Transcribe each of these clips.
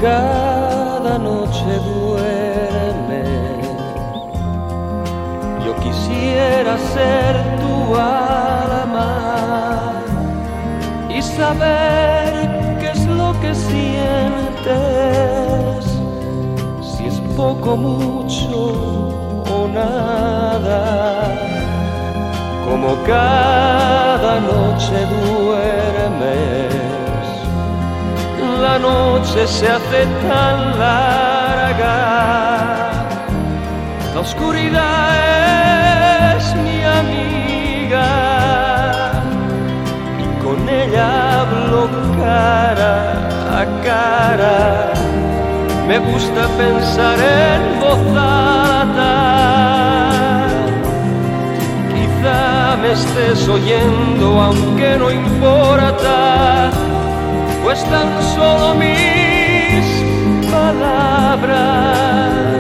cada noche duerme. Yo quisiera ser tu alma y saber qué es lo que sientes, si es poco, mucho o nada. Como cada noche duermes, la noche se hace tan larga, la oscuridad es mi amiga y con ella hablo cara a cara. Me gusta pensar en voz alta, quizá me estés oyendo aunque no importa, pues tan solo mis palabras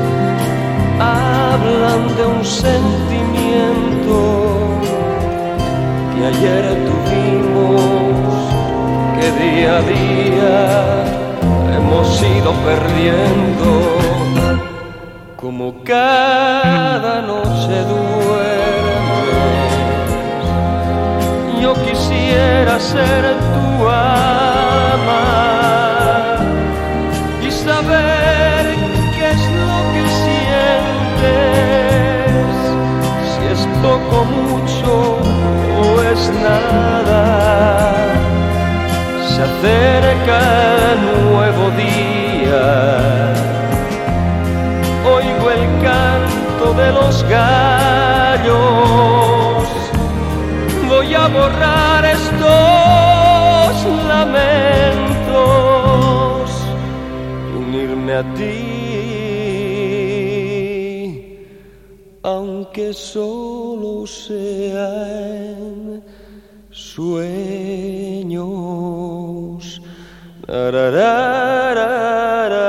hablan de un sentimiento que ayer tuvimos, que día a día hemos ido perdiendo. Como cada noche duermes, yo quisiera ser tu alma y saber qué es lo que sientes, si es poco, mucho o es nada. Se acerca el nuevo día, oigo el canto de los gallos, voy a borrar estos lamentos y unirme a ti, aunque solo sea en sueños.